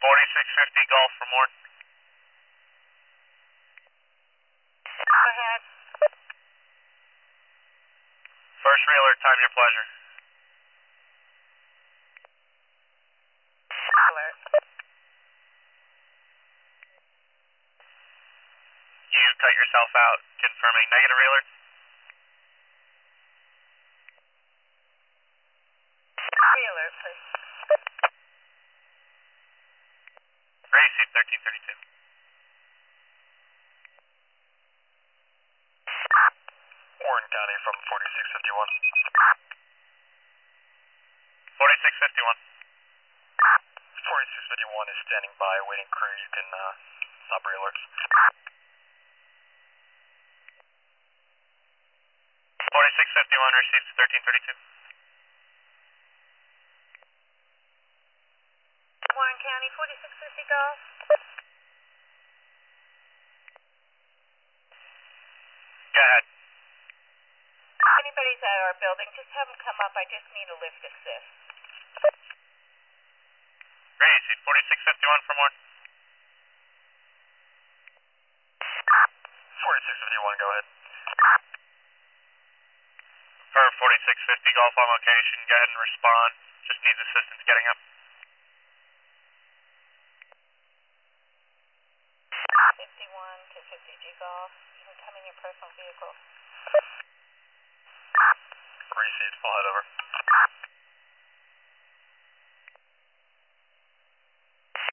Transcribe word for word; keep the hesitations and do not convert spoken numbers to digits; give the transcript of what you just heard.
forty-six fifty Golf for more. Go ahead. First reeler, time your pleasure. Alert. You cut yourself out, confirming negative reeler. Reeler, please. Gracie, thirteen thirty-two. Warren County from forty-six fifty-one. forty-six fifty-one. forty-six fifty-one is standing by, waiting crew. You can uh, stop reelers. forty-six fifty-one receives thirteen thirty-two. Warren County, forty-six fifty Golf. Go ahead. If anybody's at our building, just have them come up. I just need a lift assist. Gracie, forty-six fifty-one for more. forty-six fifty-one, go ahead. For forty-six fifty Golf on location, go ahead and respond. Just needs assistance getting up. fifty-one to fifty G Golf. You can come in your personal vehicle. Received, we'll head over.